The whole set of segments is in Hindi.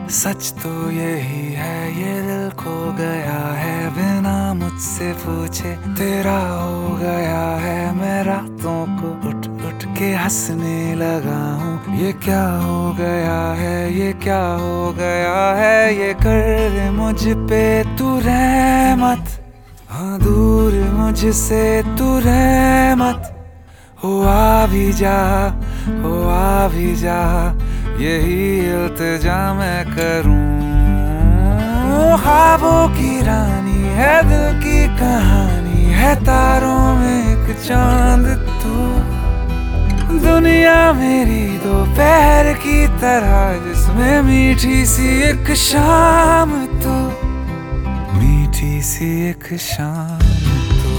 सच तो यही है, ये दिल खो गया है बिना मुझसे पूछे। तेरा हो गया है, मैं रातों को उठ उठ के हंसने लगा हूँ। ये क्या हो गया है, ये क्या हो गया है, ये कर दे मुझ पे तू रहमत। हाँ दूर मुझसे तू रहमत। हो आ भी जा, हो आ भी जा, यही इल्तिजा मैं करूं। ख्वाबों की रानी है, दिल की कहानी है, तारों में एक चांद तू। दुनिया मेरी दोपहर की तरह, जिसमें मीठी सी एक शाम तू, मीठी सी एक शाम तू।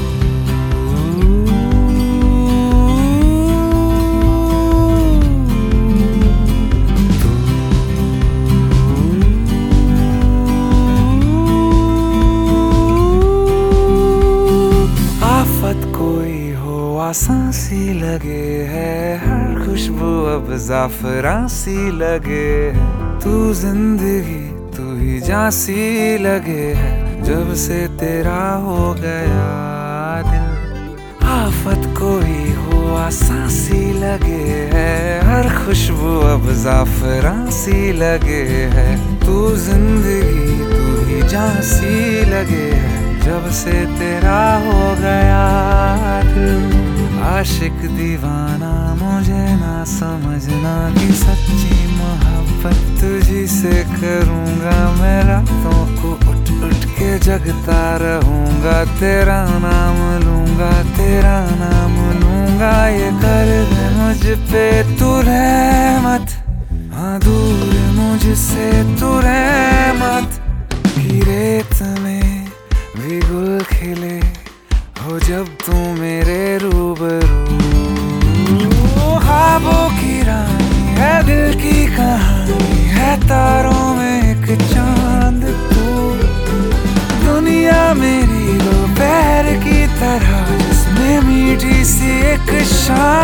कोई हो आसान सी लगे है, हर खुशबू अब ज़ाफ़रान सी लगे है। तू जिंदगी तू ही जान सी लगे है, जब से तेरा हो गया दिल। आफत कोई हो आसान सी लगे है, हर खुशबू अब ज़ाफ़रान सी लगे है। तू जिंदगी तू ही जान सी लगे है, जब से तेरा हो गया दिल। आशिक दीवाना मुझे ना समझना कि सच्ची मोहब्बत तुझी से करूँगा। मैं रातों को उठ उठ के जगता रहूँगा, तेरा नाम लूँगा, तेरा नाम लूँगा। ये कर दे मुझ पे तू रहमत। हाँ दूर मुझसे तू रहमत। की रेत में भी गुल खिले हो जब तू मेरे रूबरू। ख्वाबों की रानी है, दिल की कहानी है, तारों में एक चांद तू। दुनिया मेरी दोपहर की तरह, जिसमें मीठी सी एक शाम